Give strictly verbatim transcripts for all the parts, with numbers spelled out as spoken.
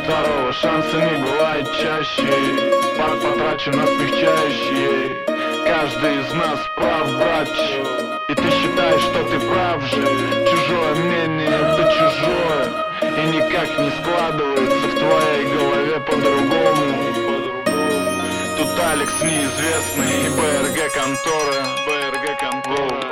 Второго шанса не бывает чаще. Пар потрачен на смягчающие. Каждый из нас прав, брат. И ты считаешь, что ты прав же. Чужое мнение это чужое, и никак не складывается в твоей голове по-другому. Тут Алекс неизвестный и БРГ контора. БРГ контора.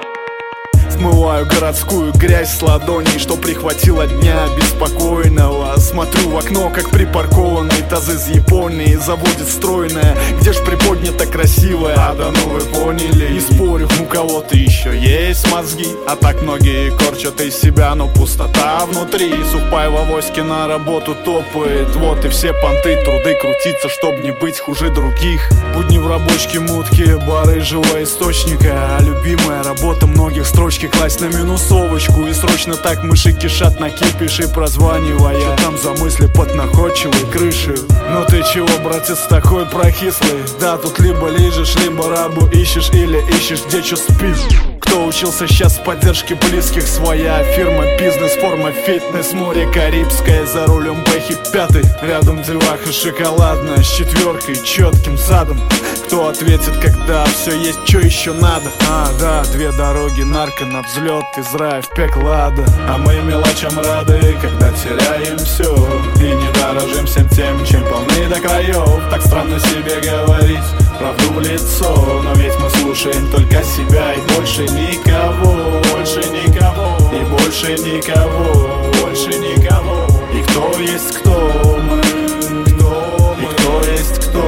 Смываю городскую грязь с ладоней, что прихватило дня беспокойного. Смотрю в окно, как припаркованный таз из Японии заводит стройная. Где ж приподнято красивая? А да ну вы поняли. Не спорю, у кого-то еще есть мозги, а так многие корчат из себя, но пустота внутри. Сухпай в авоське на работу топает. Вот и все понты, труды крутиться, чтоб не быть хуже других. Будни в рабочке, мутки, бары живоисточника. А любимая работа многих строчки класть на минусовочку. И срочно так мыши кишат на кипиш и прозванивая. Что там за мысли под находчивой крышей? Ну ты чего, братец, такой прокислый? Да, тут либо лежишь, либо рабу ищешь, или ищешь, где чё спишь. Кто учился сейчас в поддержке близких? Своя фирма, бизнес, форма, фитнес, море Карибское, за рулем Бэхи пятый. Рядом деваха шоколадная с четверкой, четким задом. Кто ответит, когда все есть, что еще надо? А, да, две дороги, нарко на взлет, из рая в пекло ада. А мы мелочам рады, когда теряем все и не дорожим всем тем, чем полны до краев. Так странно себе говорить правду в лицо, но ведь мы слушаем только себя и больше никого, больше никого, и больше никого, больше никого. И кто есть кто мы, кто, и кто есть кто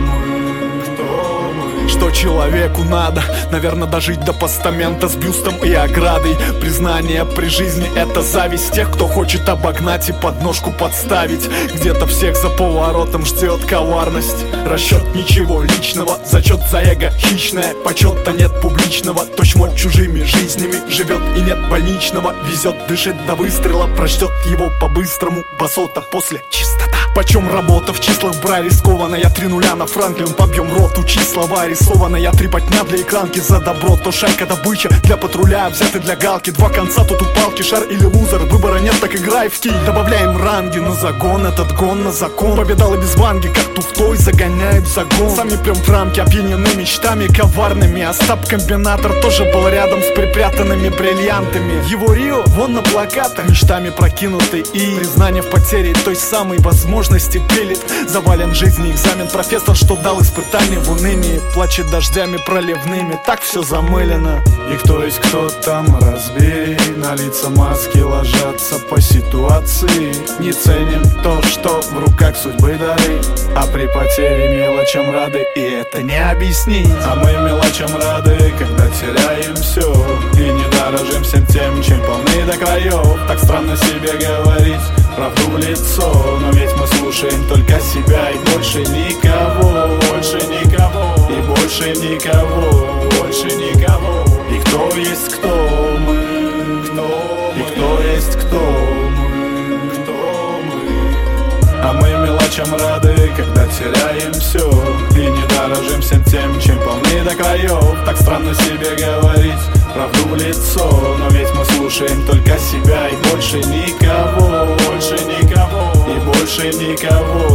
мы, кто мы. Что человеку надо? Наверное, дожить до постамента с бюстом и оградой. Признание при жизни — это зависть тех, кто хочет обогнать и подножку подставить. Где-то всех за поворотом ждет коварность. Расчет ничего личного, зачет за эго хищное. Почета нет публичного, точно чужими жизнями живет и нет больничного. Везет, дышит до выстрела, прочтет его по-быстрому. Басота после чистота. Почем работа в числах бра рискованная? Три нуля на Франклин, побьем рот, учи слова рисованная. Три потня для экранки за добро, то шайка добыча для патруля, взяты для галки. Два конца, тут у палки, шар или лузер. Выбора нет, так играй в киль. Добавляем ранги на загон, этот гон на закон. Победалы без ванги, как туфтой, загоняют в загон. Сами прям в рамке, опьянены мечтами коварными. Остап-комбинатор тоже был рядом с припрятанными бриллиантами. Его Рио вон на плакатах, мечтами прокинуты и признание в потере той самой возможности пилит. Завален жизни экзамен, профессор, что дал испытание в унынии. Плачет дождями проливными, так все замылено. И кто есть кто там, разбери. На лица маски ложатся по ситуации. Не ценим то, что в руках судьбы дары, а при потере мелочам рады, и это не объяснить. А мы мелочам рады, когда теряем все и не дорожим всем тем, чем полны до краев. Так странно себе говорить правду в лицо, но ведь мы слушаем только себя и больше никого, больше никого, и больше никого, больше никого. И кто есть кто мы, кто, и кто есть кто мы, кто мы. А мы мелочам рады, когда теряем все и не дорожим всем тем, чем полны до краев. Так странно себе говорить правду в лицо, но ведь мы слушаем только себя и больше никого, больше никого, и больше никого,